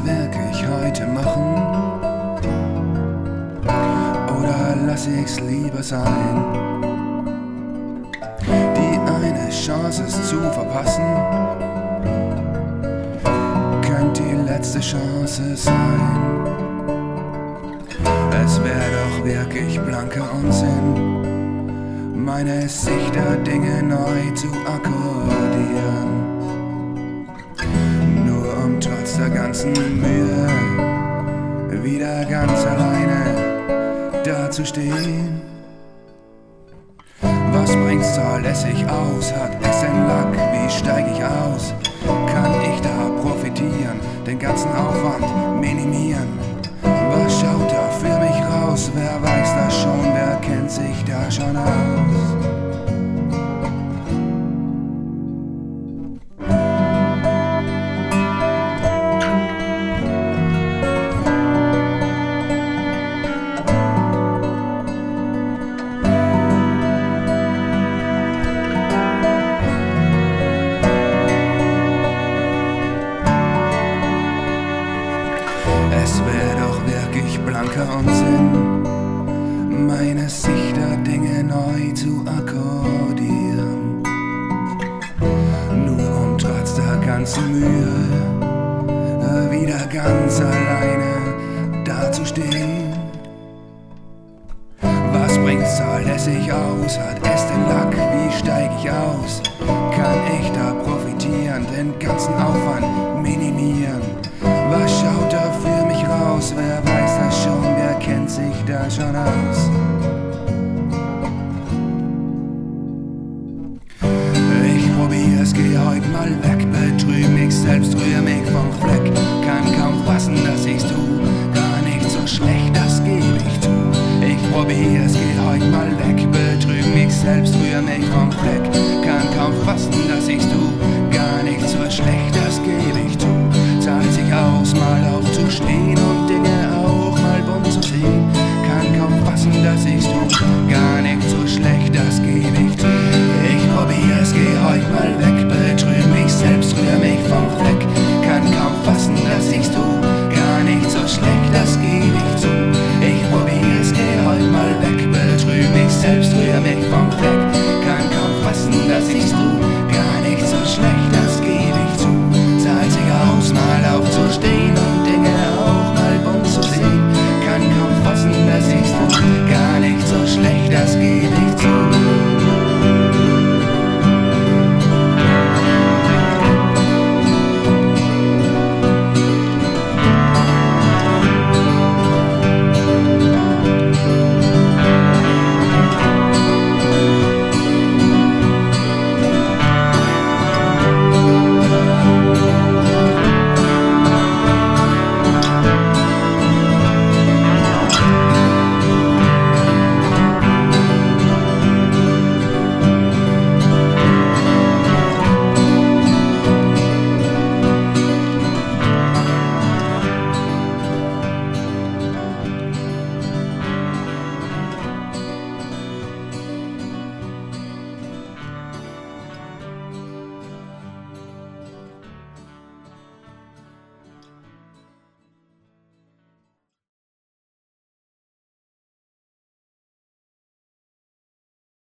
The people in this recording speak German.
das wirklich heute machen? Oder lass ich's lieber sein? Die eine Chance ist zu verpassen, könnte die letzte Chance sein. Es wäre doch wirklich blanker Unsinn, meine Sicht der Dinge neu zu akkordieren, nur um trotz der ganzen Mühe wieder ganz alleine dazustehen. Was bringt's zahllässig aus? Hat es den Lack? Wie steig ich aus? Kann ich da profitieren? Den ganzen Aufwand minimieren? Was schaut da für mich raus? Wer weiß das schon? Wer kennt sich da schon aus? Es wäre doch wirklich blanker Unsinn, meine Sicht der Dinge neu zu akkordieren, nur um trotz der ganzen Mühe wieder ganz alleine dazustehen. Was bringt's zahllässig aus? Hat es den Lack? Wie steig ich aus? Kann ich da profitieren? Den ganzen Aufwand minimieren? Was schaut da für mich raus? Wer weiß das schon? Wer kennt sich da schon aus? Ich probier's, geh heut mal weg, betrüg mich selbst, rühr mich vom Fleck. Kann kaum fassen, dass ich's tu, gar nicht so schlecht, das geb ich zu. Ich probier's, geh heut mal weg, betrüg mich selbst, rühr mich vom Fleck. Kann kaum fassen,